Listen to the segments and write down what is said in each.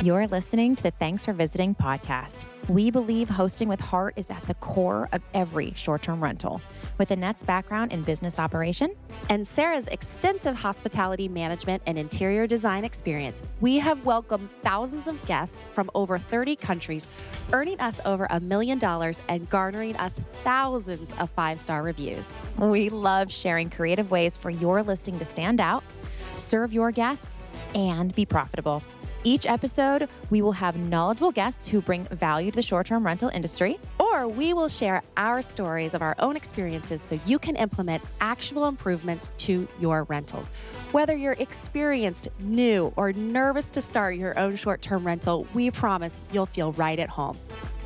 You're listening to the Thanks for Visiting podcast. We believe hosting with heart is at the core of every short-term rental. With Annette's background in business operation and Sarah's extensive hospitality management and interior design experience, we have welcomed thousands of guests from over 30 countries, earning us over $1 million and garnering us thousands of 5-star reviews. we love sharing creative ways for your listing to stand out, serve your guests, and be profitable. Each episode, we will have knowledgeable guests who bring value to the short-term rental industry. Or we will share our stories of our own experiences so you can implement actual improvements to your rentals. Whether you're experienced, new, or nervous to start your own short-term rental, we promise you'll feel right at home.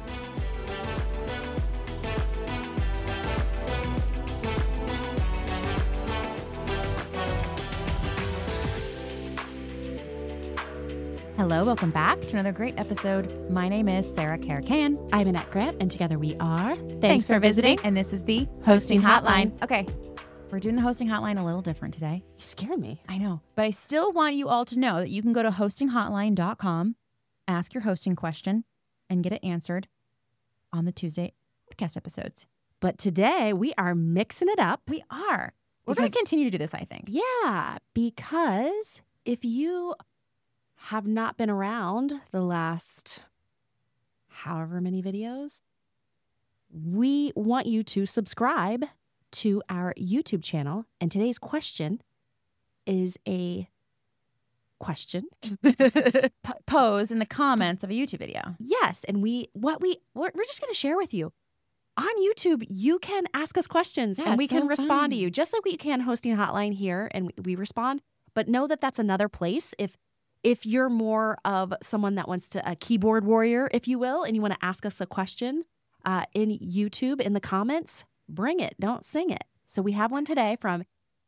Hello, welcome back to another great episode. My name is Sarah Caracan. I'm Annette Grant, and together we are Thanks for visiting. And this is the Hosting Hotline. Okay, we're doing the Hosting Hotline a little different today. You scared me. I know, but I still want you all to know that you can go to hostinghotline.com, ask your hosting question, and get it answered on the Tuesday podcast episodes. But today we are mixing it up. We are. We're going to continue to do this, I think. Yeah, because if you have not been around the last however many videos, we want you to subscribe to our YouTube channel. And today's question is a question Pose in the comments of a YouTube video. Yes, and we're just going to share with you. On YouTube, you can ask us questions and we can respond to you, just like we can Hosting Hotline here and we respond. But know that that's another place. If you're more of someone that wants to, a keyboard warrior, if you will, and you want to ask us a question in YouTube in the comments, bring it. Don't sing it. So we have one today from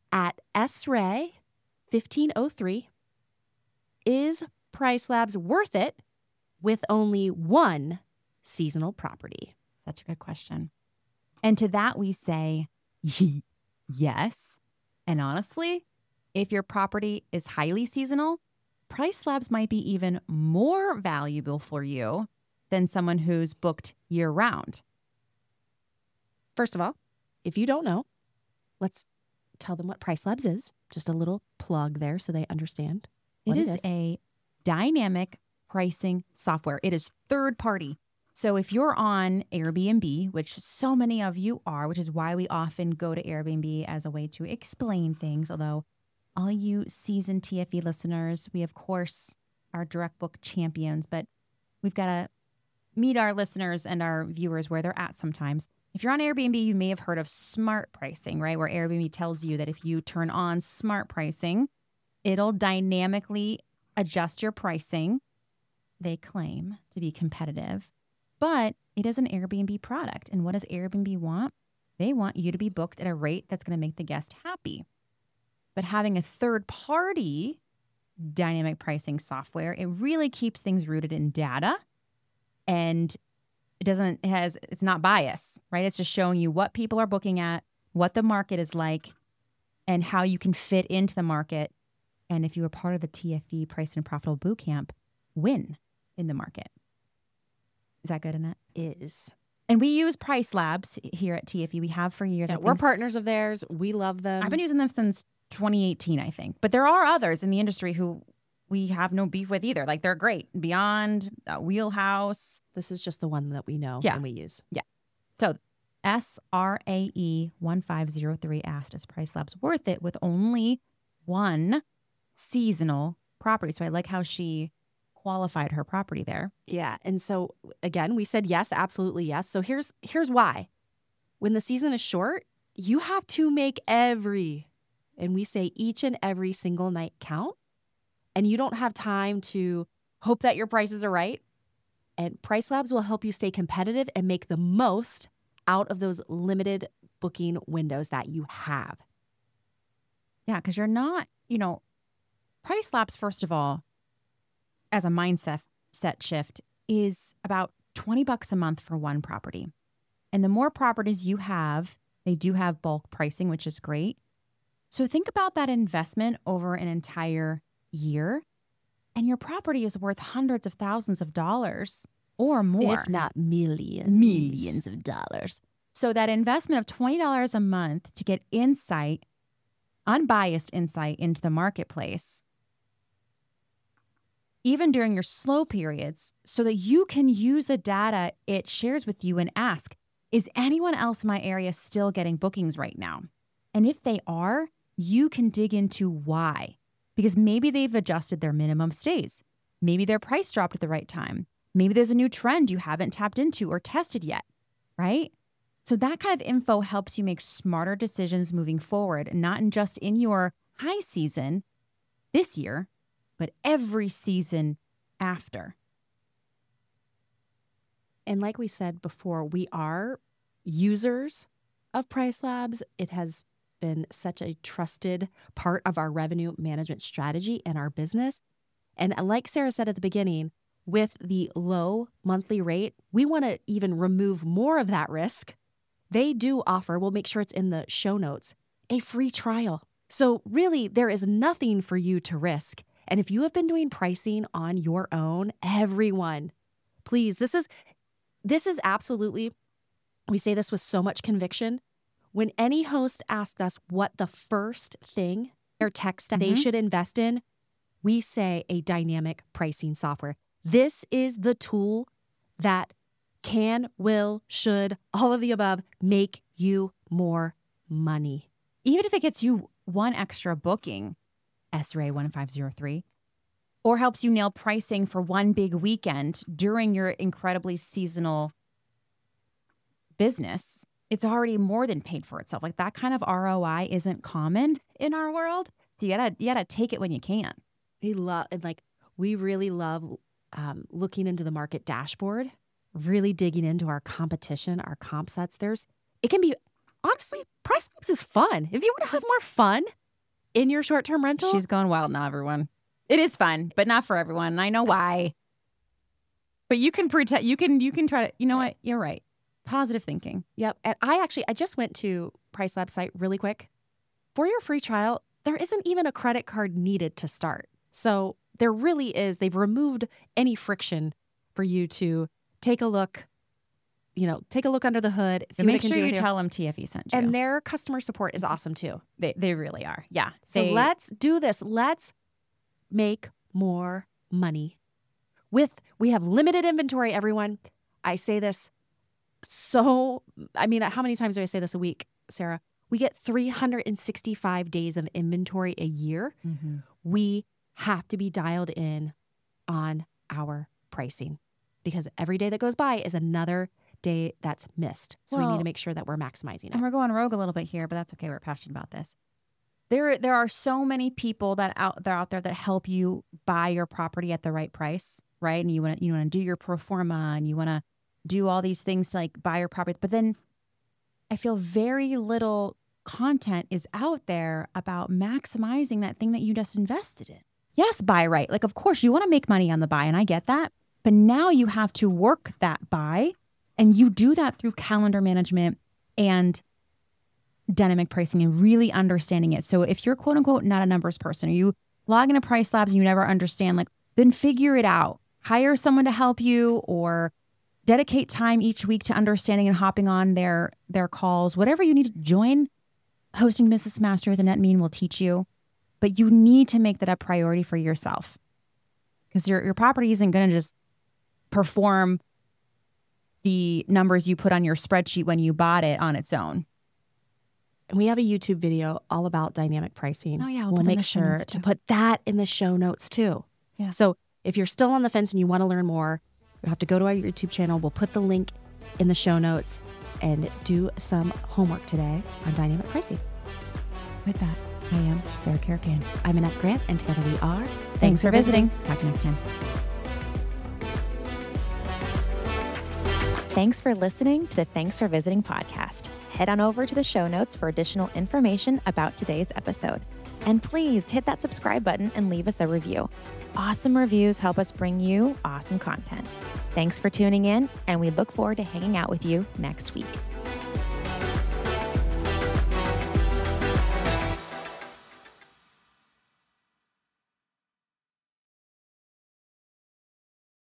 @sray1503. Is Price Labs worth it with only one seasonal property? Such a good question. And to that we say, yes. And honestly, if your property is highly seasonal, Price Labs might be even more valuable for you than someone who's booked year-round. First of all, if you don't know, let's tell them what Price Labs is. Just a little plug there so they understand what it is. A dynamic pricing software. It is third-party. So if you're on Airbnb, which so many of you are, which is why we often go to Airbnb as a way to explain things, although all you seasoned TFE listeners, we, of course, are direct book champions, but we've got to meet our listeners and our viewers where they're at sometimes. If you're on Airbnb, you may have heard of smart pricing, right? Where Airbnb tells you that if you turn on smart pricing, it'll dynamically adjust your pricing. They claim to be competitive, but it is an Airbnb product. And what does Airbnb want? They want you to be booked at a rate that's going to make the guest happy. But having a third-party dynamic pricing software, it really keeps things rooted in data, and it's not bias, right? It's just showing you what people are booking at, what the market is like, and how you can fit into the market. And if you are part of the TFE Price and Profitable Bootcamp, win in the market. Is that good, Annette? Is. And we use Price Labs here at TFE. We have for years. Yeah, we're partners of theirs. We love them. I've been using them since 2018, I think. But there are others in the industry who we have no beef with either. Like, they're great. Beyond, Wheelhouse. This is just the one that we know and we use. Yeah. So SRAE1503 asked, is Price Labs worth it with only one seasonal property? So I like how she qualified her property there. Yeah. And so, again, we said yes, absolutely yes. So here's why. When the season is short, you have to make and we say each and every single night count. And you don't have time to hope that your prices are right. And Price Labs will help you stay competitive and make the most out of those limited booking windows that you have. Yeah, because you're not, Price Labs, first of all, as a mindset shift, is about $20 a month for one property. And the more properties you have, they do have bulk pricing, which is great. So think about that investment over an entire year and your property is worth hundreds of thousands of dollars or more. If not millions. Millions of dollars. So that investment of $20 a month to get insight, unbiased insight into the marketplace, even during your slow periods, so that you can use the data it shares with you and ask, is anyone else in my area still getting bookings right now? And if they are, you can dig into why. Because maybe they've adjusted their minimum stays. Maybe their price dropped at the right time. Maybe there's a new trend you haven't tapped into or tested yet, right? So that kind of info helps you make smarter decisions moving forward, not just in your high season this year, but every season after. And like we said before, we are users of Price Labs. It has been such a trusted part of our revenue management strategy and our business. And like Sarah said at the beginning, with the low monthly rate, we want to even remove more of that risk. They do offer, we'll make sure it's in the show notes, a free trial. So really, there is nothing for you to risk. And if you have been doing pricing on your own, everyone, please, this is absolutely, we say this with so much conviction. When any host asks us what the first thing or tech stack they should invest in, we say a dynamic pricing software. This is the tool that can, will, should, all of the above, make you more money. Even if it gets you one extra booking, SRA 1503, or helps you nail pricing for one big weekend during your incredibly seasonal business, it's already more than paid for itself. Like that kind of ROI isn't common in our world. You gotta take it when you can. We really love looking into the market dashboard, really digging into our competition, our comp sets. It can be, honestly, Price Labs is fun. If you want to have more fun in your short-term rental. She's going wild now, everyone. It is fun, but not for everyone. And I know why. But you can pretend, you can try to, you know what? You're right. Positive thinking. Yep. And I just went to Price Labs site really quick. For your free trial, there isn't even a credit card needed to start. So there really is, they've removed any friction for you to take a look under the hood. So make sure you tell them TFE sent you. And their customer support is awesome too. They really are. Yeah. So let's do this. Let's make more money. We have limited inventory, everyone. I say this how many times do I say this a week, Sarah? We get 365 days of inventory a year. Mm-hmm. We have to be dialed in on our pricing because every day that goes by is another day that's missed. So we need to make sure that we're maximizing it. And we're going rogue a little bit here, but that's okay. We're passionate about this. There are so many people that out there that help you buy your property at the right price, right? And you want to do your pro forma and you want to do all these things to like buy your property. But then I feel very little content is out there about maximizing that thing that you just invested in. Yes, buy right. Like, of course, you want to make money on the buy, and I get that. But now you have to work that buy, and you do that through calendar management and dynamic pricing and really understanding it. So if you're quote unquote not a numbers person, or you log into Price Labs and you never understand, then figure it out. Hire someone to help you or dedicate time each week to understanding and hopping on their calls. Whatever you need to join, Hosting Business Master with Annette Mean will teach you. But you need to make that a priority for yourself because your property isn't going to just perform the numbers you put on your spreadsheet when you bought it on its own. And we have a YouTube video all about dynamic pricing. Oh, yeah. We'll make sure to put that in the show notes too. Yeah. So if you're still on the fence and you want to learn more, you have to go to our YouTube channel. We'll put the link in the show notes and do some homework today on dynamic pricing. With that, I am Sarah Caracan. I'm Annette Grant, and together we are. Thanks for visiting. Talk to you next time. Thanks for listening to the Thanks for Visiting podcast. Head on over to the show notes for additional information about today's episode. And please hit that subscribe button and leave us a review. Awesome reviews help us bring you awesome content. Thanks for tuning in, and we look forward to hanging out with you next week.